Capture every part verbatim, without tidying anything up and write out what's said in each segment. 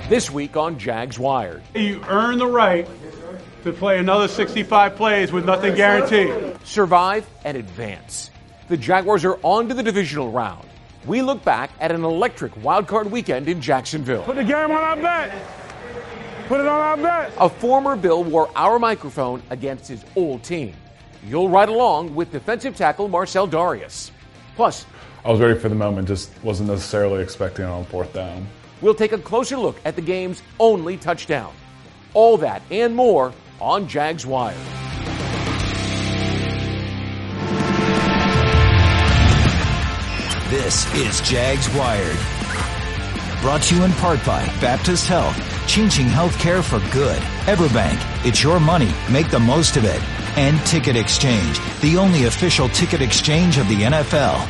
This week on Jags Wired. You earn the right to play another sixty-five plays with nothing guaranteed. Survive and advance. The Jaguars are on to the divisional round. We look back at an electric wildcard weekend in Jacksonville. Put the game on our bet. Put it on our bet. A former Bill wore our microphone against his old team. You'll ride along with defensive tackle Marcell Dareus. Plus, I was ready for the moment, just wasn't necessarily expecting it on fourth down. We'll take a closer look at the game's only touchdown. All that and more on Jags Wired. This is Jags Wired. Brought to you in part by Baptist Health, changing healthcare for good. Everbank, it's your money, make the most of it. And Ticket Exchange, the only official ticket exchange of the N F L.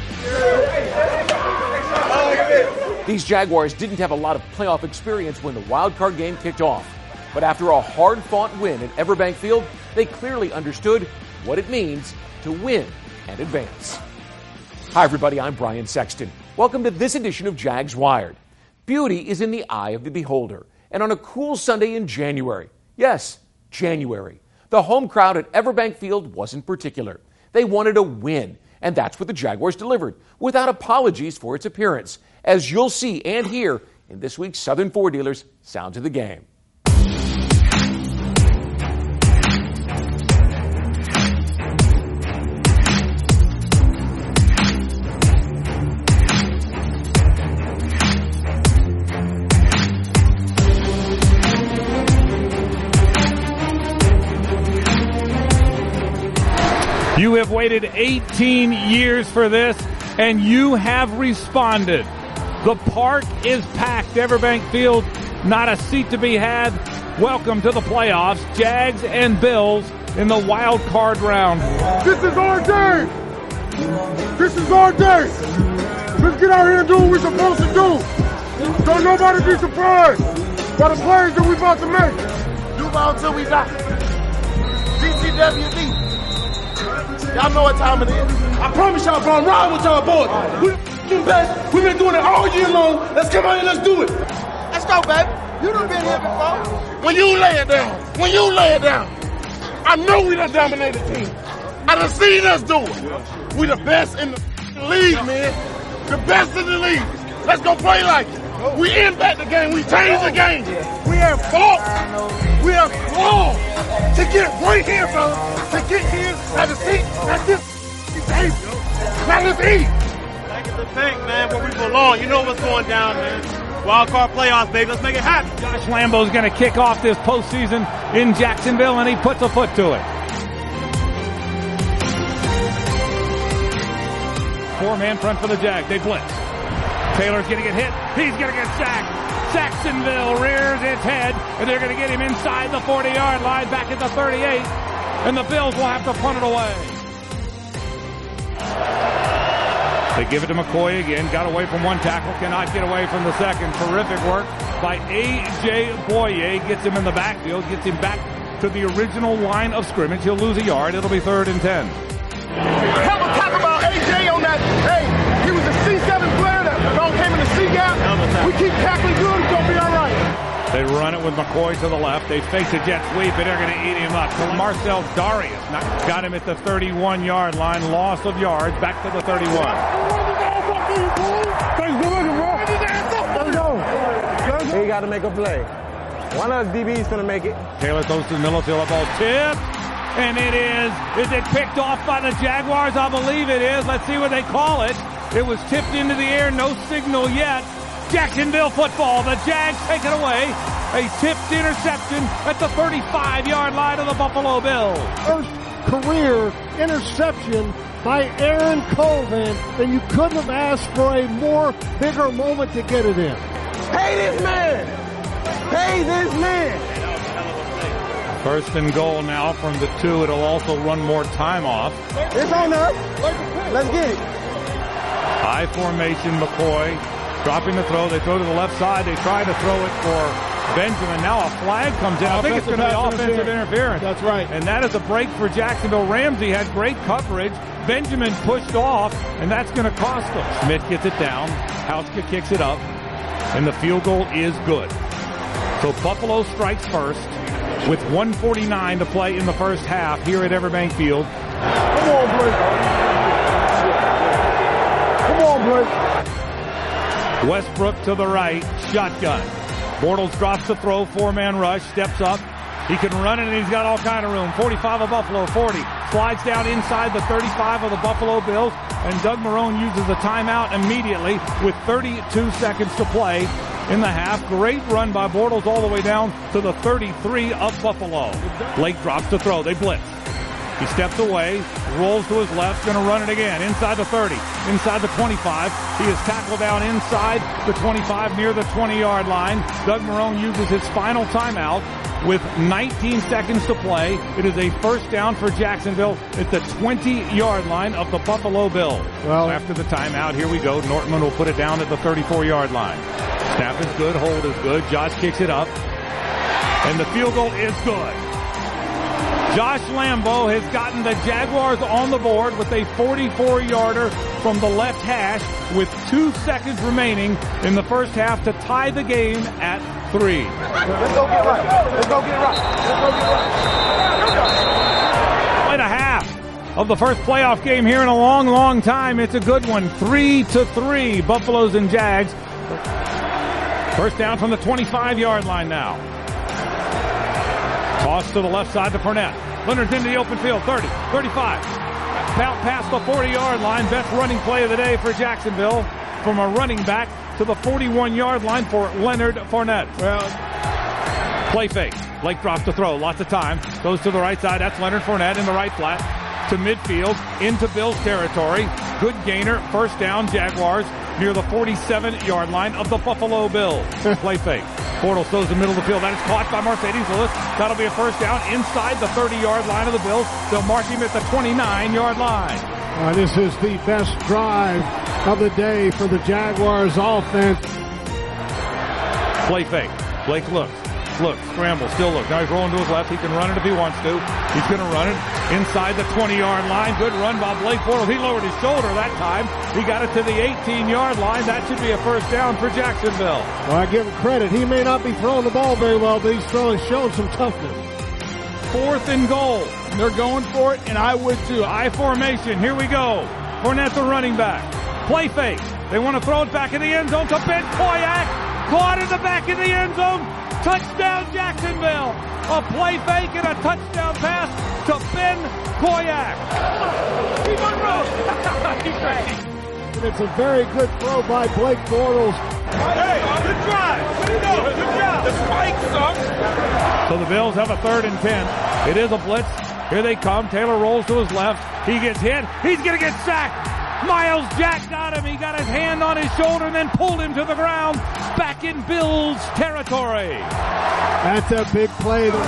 These Jaguars didn't have a lot of playoff experience when the wild card game kicked off. But after a hard-fought win at Everbank Field, they clearly understood what it means to win and advance. Hi, everybody. I'm Brian Sexton. Welcome to this edition of Jags Wired. Beauty is in the eye of the beholder. And on a cool Sunday in January, yes, January, the home crowd at Everbank Field wasn't particular. They wanted a win, and that's what the Jaguars delivered, without apologies for its appearance, as you'll see and hear in this week's Southern Four Dealers Sounds of the Game. You have waited eighteen years for this, and you have responded. The park is packed. Everbank Field, not a seat to be had. Welcome to the playoffs. Jags and Bills in the wild card round. This is our day. This is our day. Let's get out here and do what we're supposed to do. Don't nobody be surprised by the plays that we're about to make. Do ball till we die. D T W D. Y'all know what time it is. I promise y'all, bro, I'm riding with y'all boys. We the best. We've been doing it all year long. Let's come out here, let's do it. Let's go, baby. You done been here before. When you lay it down, when you lay it down, I know we done dominated the team. I done seen us do it. We the best in the league, man. The best in the league. Let's go play like it. We impact the game. We change the game. We have fought. We have fought to get right here, bro. To get here at the seat at this table. Now let's eat. Back at the bank, man, where we belong. You know what's going down, man. Wild card playoffs, baby. Let's make it happen. Josh Lambo's going to kick off this postseason in Jacksonville, and he puts a foot to it. Four-man front for the Jags. They blitz. Taylor's going to get hit. He's going to get sacked. Jacksonville rears its head, and they're going to get him inside the forty-yard line, back at the thirty-eight, and the Bills will have to punt it away. They give it to McCoy again. Got away from one tackle, cannot get away from the second. Terrific work by A J Boye. Gets him in the backfield, gets him back to the original line of scrimmage. He'll lose a yard. It'll be third and ten. Have a talk about A J on that. Hey, he was a C seven player that came in the C gap. We keep tackling good, it's going to be all right. They run it with McCoy to the left. They face a jet sweep, and they're going to eat him up. Marcell Dareus got him at the thirty-one-yard line. Loss of yards. Back to the thirty-one. He got to make a play. One of the D B's going to make it. Taylor throws to the middle till the ball tipped. And it is. Is it picked off by the Jaguars? I believe it is. Let's see what they call it. It was tipped into the air. No signal yet. Jacksonville football. The Jags take it away. A tipped interception at the thirty-five-yard line of the Buffalo Bills. First career interception by Aaron Colvin, and you couldn't have asked for a more bigger moment to get it in. Pay this man! Pay this man! First and goal now from the two. It'll also run more time off. It's on us. Let's get it. High formation, McCoy dropping the throw. They throw to the left side. They try to throw it for Benjamin. Now a flag comes in. I think it's going to be offensive interference. That's right. And that is a break for Jacksonville. Ramsey had great coverage. Benjamin pushed off, and that's going to cost them. Smith gets it down. Hauska kicks it up. And the field goal is good. So Buffalo strikes first with one forty-nine to play in the first half here at Everbank Field. Come on, Blake. Come on, Blake. Westbrook to the right, shotgun. Bortles drops the throw, four-man rush, steps up. He can run it, and he's got all kind of room. forty-five of Buffalo, forty. Slides down inside the thirty-five of the Buffalo Bills, and Doug Marrone uses a timeout immediately with thirty-two seconds to play in the half. Great run by Bortles all the way down to the thirty-three of Buffalo. Blake drops the throw. They blitz. He steps away, rolls to his left, going to run it again. Inside the thirty, inside the twenty-five. He is tackled down inside the twenty-five near the twenty-yard line. Doug Marrone uses his final timeout with nineteen seconds to play. It is a first down for Jacksonville at the twenty-yard line of the Buffalo Bills. Well, after the timeout, here we go. Nortman will put it down at the thirty-four-yard line. Snap is good, hold is good. Josh kicks it up, and the field goal is good. Josh Lambo has gotten the Jaguars on the board with a forty-four-yarder from the left hash with two seconds remaining in the first half to tie the game at three. Let's go get right. Let's go get right. Let's go get right. Quite a half of the first playoff game here in a long, long time. It's a good one. Three to three, Buffaloes and Jags. First down from the twenty-five-yard line now. Toss to the left side to Fournette. Leonard's into the open field. thirty, thirty-five. Out past the forty-yard line. Best running play of the day for Jacksonville. From a running back to the forty-one-yard line for Leonard Fournette. Well, play fake. Blake drops the throw. Lots of time. Goes to the right side. That's Leonard Fournette in the right flat. To midfield. Into Bills territory. Good gainer. First down, Jaguars. Near the forty-seven-yard line of the Buffalo Bills. Play fake. Bortles throws the middle of the field. That is caught by Mercedes Lewis. That'll be a first down inside the thirty-yard line of the Bills. They'll mark him at the twenty-nine-yard line. Uh, this is the best drive of the day for the Jaguars offense. Play fake. Blake looks. Look, scramble, still look. Now he's rolling to his left. He can run it if he wants to. He's going to run it inside the twenty-yard line. Good run by Blake Bortles. He lowered his shoulder that time. He got it to the eighteen-yard line. That should be a first down for Jacksonville. Well, I give him credit. He may not be throwing the ball very well, but he's throwing, showing some toughness. Fourth and goal. They're going for it, and I would too. I formation. Here we go. Fournette the running back. Play fake. They want to throw it back in the end zone to Ben Koyak. Caught in the back of the end zone. Touchdown Jacksonville. A play fake and a touchdown pass to Ben Koyak. And it's a very good throw by Blake Bortles. Hey, good drive. Good job. The spikes up. So the Bills have a third and ten. It is a blitz. Here they come. Taylor rolls to his left. He gets hit. He's going to get sacked. Miles Jack got him. He got his hand on his shoulder and then pulled him to the ground. Back in Bills territory. That's a big play. Hey,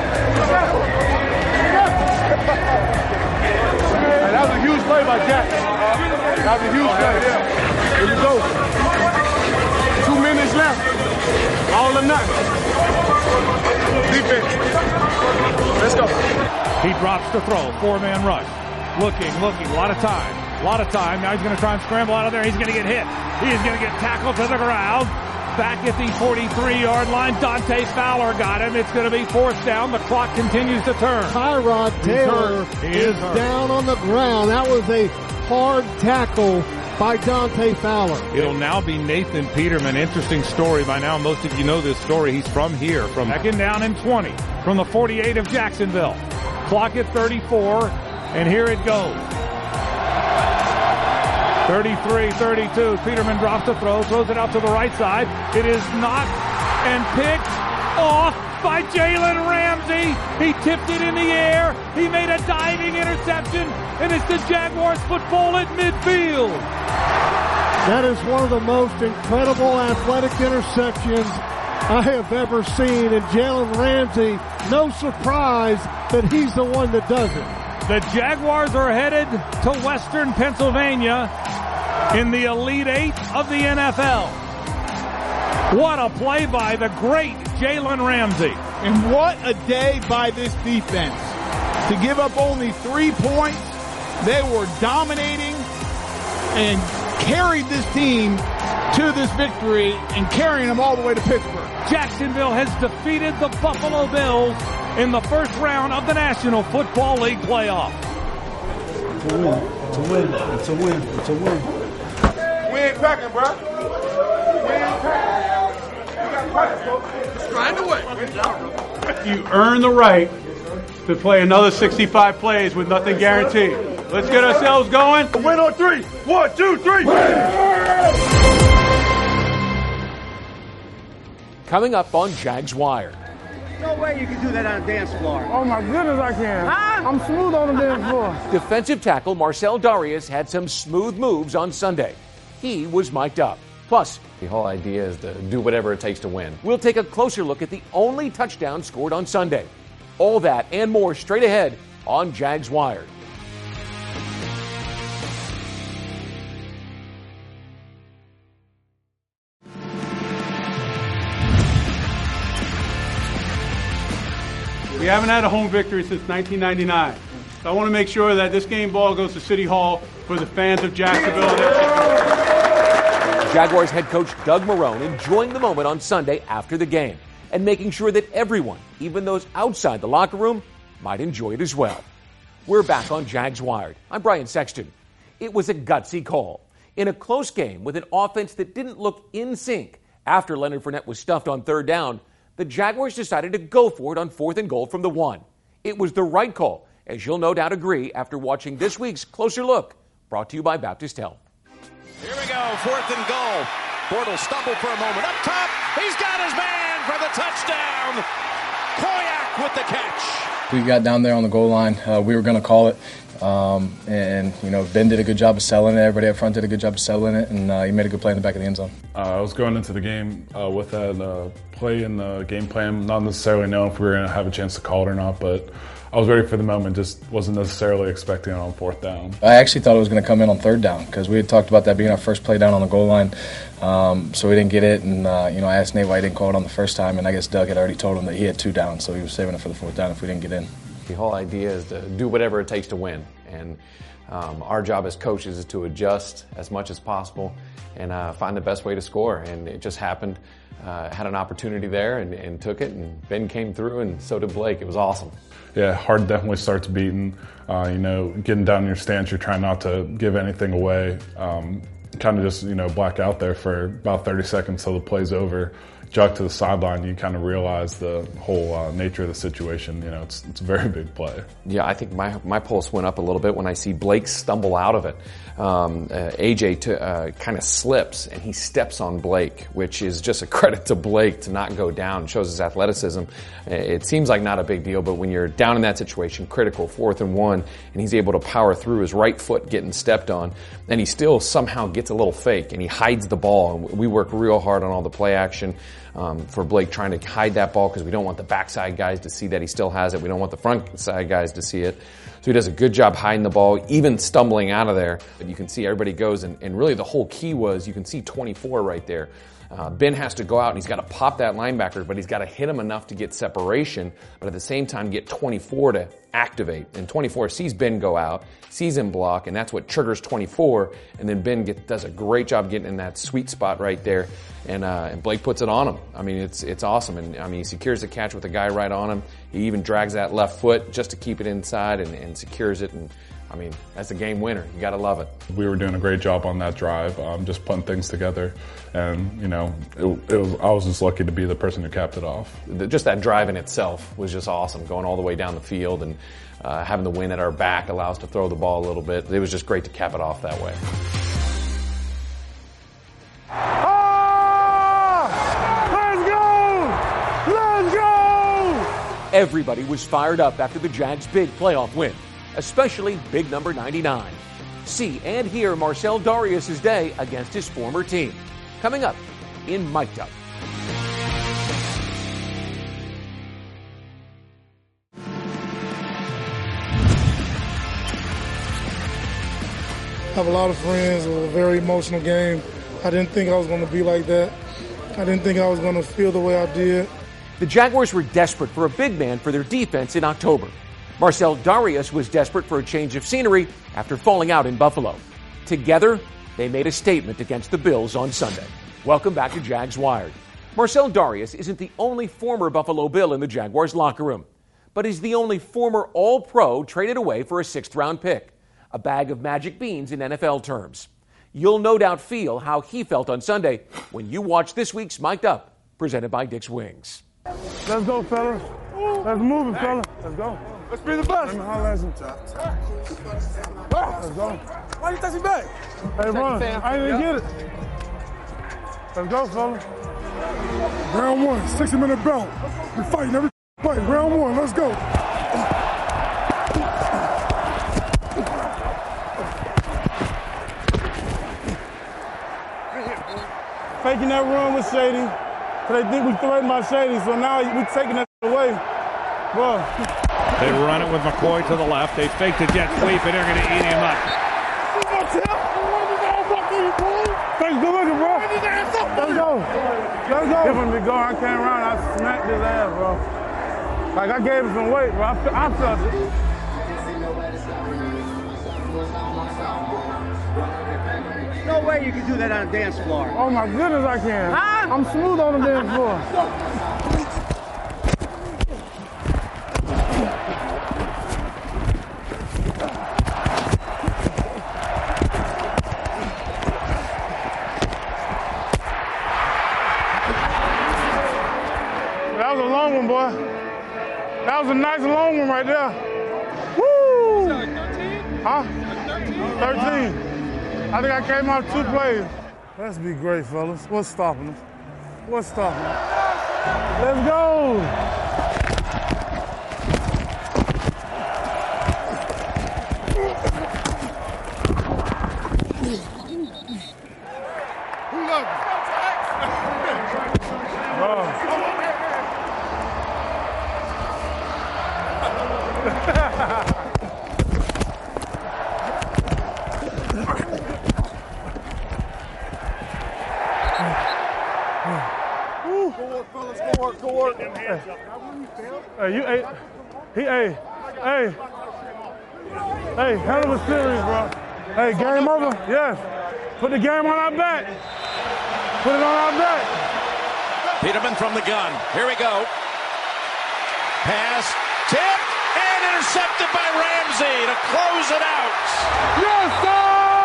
that was a huge play by Jack. That was a huge play. Here we go. Two minutes left. All or nothing. Defense. Let's go. He drops the throw. Four-man rush. Looking, looking. A lot of time. A lot of time. Now he's going to try and scramble out of there. He's going to get hit. He is going to get tackled to the ground. Back at the forty-three-yard line, Dante Fowler got him. It's going to be fourth down. The clock continues to turn. Tyrod Taylor is, is down on the ground. That was a hard tackle by Dante Fowler. It'll now be Nathan Peterman. Interesting story. By now, most of you know this story. He's from here, from second down and twenty, from the forty-eight of Jacksonville. Clock at thirty-four, and here it goes. thirty-three thirty-two. Peterman drops the throw, throws it out to the right side. It is knocked and picked off by Jalen Ramsey. He tipped it in the air. He made a diving interception, and it's the Jaguars football at midfield. That is one of the most incredible athletic interceptions I have ever seen. And Jalen Ramsey, no surprise that he's the one that does it. The Jaguars are headed to Western Pennsylvania in the Elite Eight of the N F L. What a play by the great Jalen Ramsey. And what a day by this defense. To give up only three points, they were dominating and carried this team to this victory and carrying them all the way to Pittsburgh. Jacksonville has defeated the Buffalo Bills in the first round of the National Football League playoff. It's a win. It's a win. It's a win. It's a win. We ain't packing, bro. We ain't packing. We got practice, folks. Just grind away. You earn the right to play another sixty-five plays with nothing guaranteed. Let's get ourselves going. Win on three. One, two, three. Coming up on Jags Wired. No way you can do that on a dance floor. Oh my goodness, I can. Huh? I'm smooth on the dance floor. Defensive tackle Marcell Dareus had some smooth moves on Sunday. He was mic'd up. Plus, the whole idea is to do whatever it takes to win. We'll take a closer look at the only touchdown scored on Sunday. All that and more straight ahead on Jags Wired. We haven't had a home victory since nineteen ninety-nine. So I want to make sure that this game ball goes to City Hall for the fans of Jacksonville. Jaguars head coach Doug Marrone enjoying the moment on Sunday after the game and making sure that everyone, even those outside the locker room, might enjoy it as well. We're back on Jags Wired. I'm Brian Sexton. It was a gutsy call. In a close game with an offense that didn't look in sync after Leonard Fournette was stuffed on third down, the Jaguars decided to go for it on fourth and goal from the one. It was the right call, as you'll no doubt agree after watching this week's Closer Look, brought to you by Baptist Health. Here we go, fourth and goal. Bortles stumbled for a moment. Up top, he's got his man for the touchdown. Koyak with the catch. We got down there on the goal line. Uh, we were going to call it. Um, and, you know, Ben did a good job of selling it. Everybody up front did a good job of selling it. And uh, he made a good play in the back of the end zone. Uh, I was going into the game uh, with that uh, play in the game plan, not necessarily knowing if we were going to have a chance to call it or not, but I was ready for the moment, just wasn't necessarily expecting it on fourth down. I actually thought it was going to come in on third down because we had talked about that being our first play down on the goal line. Um, so we didn't get it, and uh, you know, I asked Nate why he didn't call it on the first time, and I guess Doug had already told him that he had two down, so he was saving it for the fourth down if we didn't get in. The whole idea is to do whatever it takes to win, and um, our job as coaches is to adjust as much as possible and uh, find the best way to score, and it just happened. Uh, had an opportunity there and, and took it, and Ben came through, and so did Blake. It was awesome. Yeah, heart definitely starts beating. Uh, you know, getting down in your stance, you're trying not to give anything away. Um, kind of just, you know, black out there for about thirty seconds till the play's over. Jog to the sideline, you kind of realize the whole uh, nature of the situation. You know, it's it's a very big play. Yeah, I think my my pulse went up a little bit when I see Blake stumble out of it. Um, uh, A J t- uh, kind of slips and he steps on Blake, which is just a credit to Blake to not go down. It shows his athleticism. It seems like not a big deal, but when you're down in that situation, critical, fourth and one, and he's able to power through, his right foot getting stepped on, and he still somehow gets a little fake and he hides the ball. And we work real hard on all the play action. Um, for Blake trying to hide that ball because we don't want the backside guys to see that he still has it. We don't want the front side guys to see it. So he does a good job hiding the ball, even stumbling out of there. But you can see everybody goes, and, and really the whole key was you can see twenty-four right there. Uh, Ben has to go out and he's got to pop that linebacker, but he's got to hit him enough to get separation, but at the same time get twenty-four to activate. And twenty-four sees Ben go out, sees him block, and that's what triggers twenty-four. And then Ben get, does a great job getting in that sweet spot right there. And, uh, and Blake puts it on him. I mean, it's it's awesome. And I mean, he secures the catch with a guy right on him. He even drags that left foot just to keep it inside and, and secures it. And I mean, that's a game winner. You got to love it. We were doing a great job on that drive, um, just putting things together. And, you know, it, it was, I was just lucky to be the person who capped it off. Just that drive in itself was just awesome, going all the way down the field and uh, having the wind at our back allow us to throw the ball a little bit. It was just great to cap it off that way. Everybody was fired up after the Jags' big playoff win, especially big number ninety-nine. See and hear Marcell Dareus' day against his former team. Coming up in Mic'd Up. I have a lot of friends. It was a very emotional game. I didn't think I was going to be like that. I didn't think I was going to feel the way I did. The Jaguars were desperate for a big man for their defense in October. Marcell Dareus was desperate for a change of scenery after falling out in Buffalo. Together, they made a statement against the Bills on Sunday. Welcome back to Jags Wired. Marcell Dareus isn't the only former Buffalo Bill in the Jaguars locker room, but he's the only former All-Pro traded away for a sixth-round pick, a bag of magic beans in N F L terms. You'll no doubt feel how he felt on Sunday when you watch this week's Mic'd Up, presented by Dick's Wings. Let's go, fellas. Let's move it, fellas. Let's go. Let's be the best. Let me holler at some. Let's go. Why you touching back? Hey, run. I didn't get it. Let's go, fellas. Round one, sixty-minute belt. We're fighting every fight. Round one, let's go. Faking that run with Shady. So they think we threatened by Shady, so now we taking that away. Bro. They run it with McCoy to the left. They fake the jet sweep, and they're going to eat him up. Thanks, good looking, bro. Let's go. Let's go. Give him the go. I came around, I smacked his ass, bro. Like, I gave him some weight, bro. I, I felt it. No way you can do that on a dance floor. Oh, my goodness, I can. Huh? I'm smooth on the dance floor. That was a long one, boy. That was a nice long one right there. Woo! thirteen? Huh? thirteen. I think I came out two plays. Let's be great, fellas. What's stopping us? What's stopping us? Let's go! Who loves Go work, go work. Hey, you, hey, he, hey, hey, hey, hell of a series, bro. Hey, game over? Yes. Put the game on our back. Put it on our back. Peterman from the gun. Here we go. Pass, tipped, and intercepted by Ramsey to close it out. Yes, sir!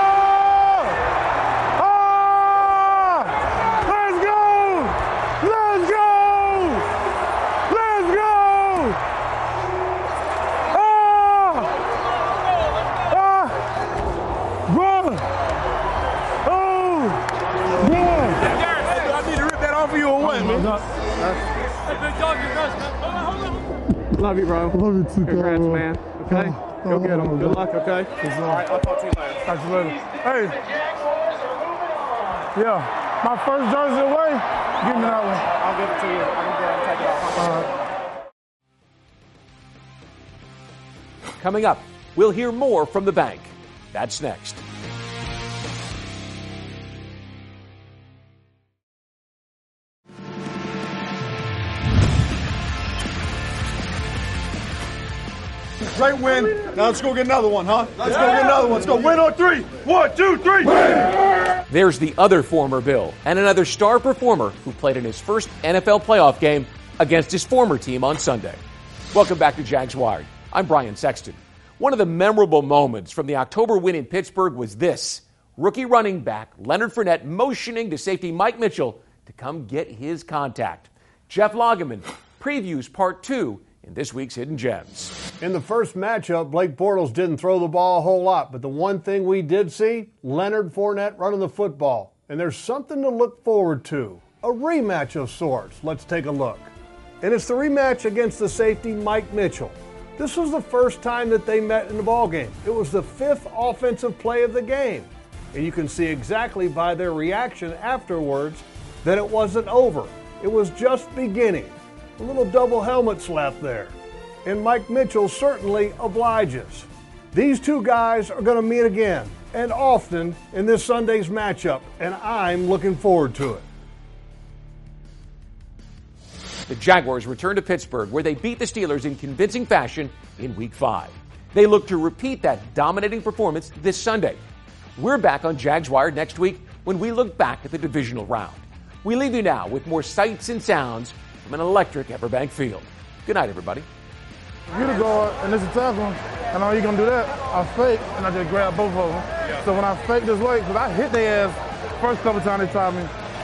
Love you, bro. Love you too, Congrats, bro. man. Okay? Oh, Go get oh, them. Good luck, okay? All right, I'll talk to you later. Talk to you later. Hey. Yeah. My first jersey away. Give me that one. I'll give it to you. I can go and take it off. All right. Coming up, we'll hear more from the bank. That's next. Great win. Now let's go get another one, huh? Let's go get another one. Let's go win on three. One, two, three. There's the other former Bill and another star performer who played in his first N F L playoff game against his former team on Sunday. Welcome back to Jags Wired. I'm Brian Sexton. One of the memorable moments from the October win in Pittsburgh was this. Rookie running back Leonard Fournette motioning to safety Mike Mitchell to come get his contact. Jeff Lageman previews part two in this week's Hidden Gems. In the first matchup, Blake Bortles didn't throw the ball a whole lot, but the one thing we did see, Leonard Fournette running the football. And there's something to look forward to, a rematch of sorts. Let's take a look. And it's the rematch against the safety Mike Mitchell. This was the first time that they met in the ballgame. It was the fifth offensive play of the game. And you can see exactly by their reaction afterwards that it wasn't over. It was just beginning. A little double helmet slap there. And Mike Mitchell certainly obliges. These two guys are going to meet again, and often in this Sunday's matchup, and I'm looking forward to it. The Jaguars return to Pittsburgh, where they beat the Steelers in convincing fashion in Week five. They look to repeat that dominating performance this Sunday. We're back on Jags Wired next week when we look back at the divisional round. We leave you now with more sights and sounds from an electric Everbank Field. Good night, everybody. You the guard, and it's a tough one, and all you gonna do that, I fake, and I just grab both of them. Yeah. So when I fake this way, because I hit their ass first couple times they taught me.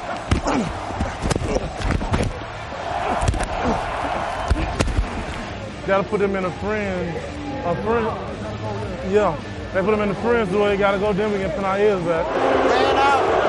Gotta put them in a friend, a friend, yeah. They put them in the friends the way they gotta go, then we can pin our ears back. Man out.